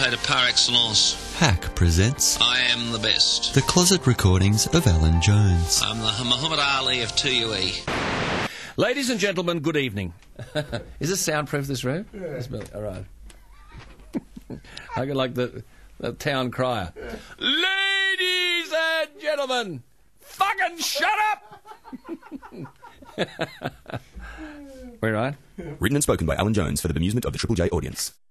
commentator par excellence. Hack presents I am the best. the closet recordings of Alan Jones. I'm the Muhammad Ali of 2UE. Ladies and gentlemen, good evening. Is this soundproof, this room? Yeah. All right. I can like the town crier. Ladies and gentlemen, fucking shut up! We're right. Written and spoken by Alan Jones for the amusement of the Triple J audience.